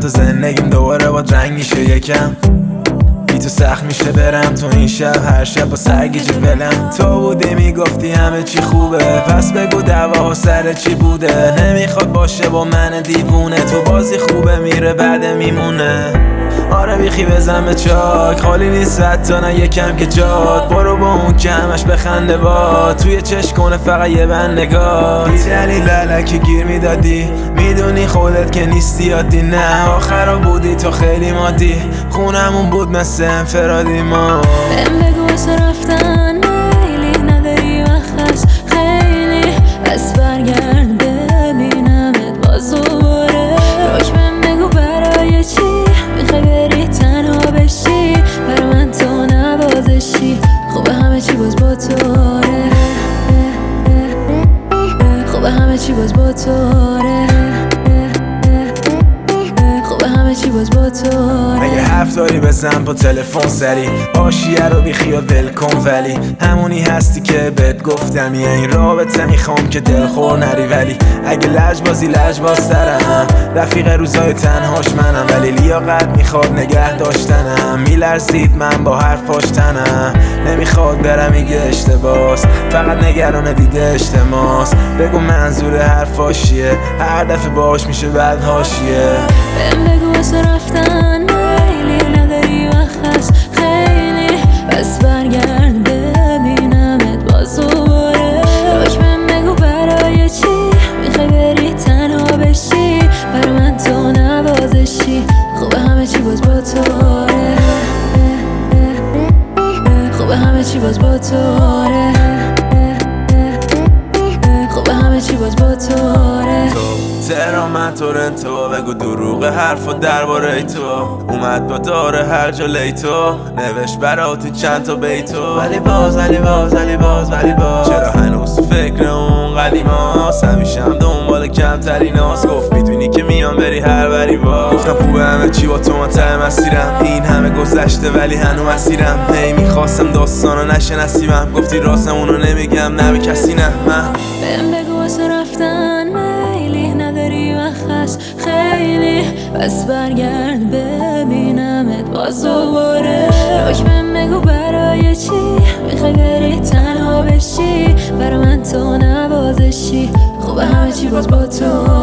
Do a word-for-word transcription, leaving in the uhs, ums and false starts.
تو زندگیم دوباره با رنگ میشه یکم. بی تو سخت میشه برم تو این شب، هر شب با سرگیجه ولم. تو بودی میگفتی همه چی خوبه، پس بگو دعوا سر چی بوده. نمیخواد باشه با من دیوونه، تو بازی خوبه میره بعد میمونه. آره بیخی بزن به چاک، خالی نیست حتی نه یکم که جاد. برو با اون که همش بخنده با، توی چش کنه فقط یه بند نگاه. بی دلیل علکی گیر میدادی، میدونی خودت که نیستی عادی. نه آخرا بودی تو خیلی مادی، خونمون بود مثل انفرادی ما. بهم بگو واسه رفتن میلی نداری وقت هست خیلی، پس برگرد ببینمت باز دوباره. روش بهم بگو برای چی میخوای بری تنها بشی، برا من تو نوازشی. خوبه همه چی باز با توره، خوبه همه چی باز با توره، خوبه همه چی باز با توره. مگه حرف داری بزن با تلفن سری، آشیه رو بی خیال ول کن. ولی همونی هستی که بهت گفتم، یه این رابطه میخوام که دلخور نری. ولی اگه لج بازی لج بازترم، رفیق روزای تنهاش منم. ولی لیاقت میخواد نگه داشتنم، میلرزید من با حرفاش تنم. نمیخواد برم میگه اشتباس، فقط نگران دیده اجتماس. بگو منظور حرفاش چیه، هر دفعه باش میشه بعد حاشیه. بهم بگو واسه رفتن میلی نداری وقت هست خیلی، پس برگرد ببینمت باز دوباره. روش بهم بگو برای چی میخوای بری تنها بشی، برا من تو نوازشی. خوبه همه چی باز با توره، خوبه همه چی باز با توره، خوبه همه چی باز با توره. تهران من تورنتو، بگو دروغ حرف و درباره تو. اومد با داره هر جا لیتو، نوشت براتی چند تا بیتو. ولی باز ولی باز ولی باز ولی باز چرا هنوز تو فکر اون قدیماست؟ همیشه هم دنبال کمتریناست. گفت میدونی که میان بری هر بری با. گفتم خوبه همه چی با تو من ته مسیرم، این همه گذشته ولی هنو مسیرم. هی میخواستم داستانو نشه نصیبم، گفتی راستمونو نمیگم نه به کسی نه. من بهم بگو واسه رفتن میلی نداری وقت هست خیلی، پس برگرد ببینمت باز دوباره. روش بهم بگو برای چی میخوای بری تنها بشی، برا من تو نوازشی. خوبه همه چی باز با تو.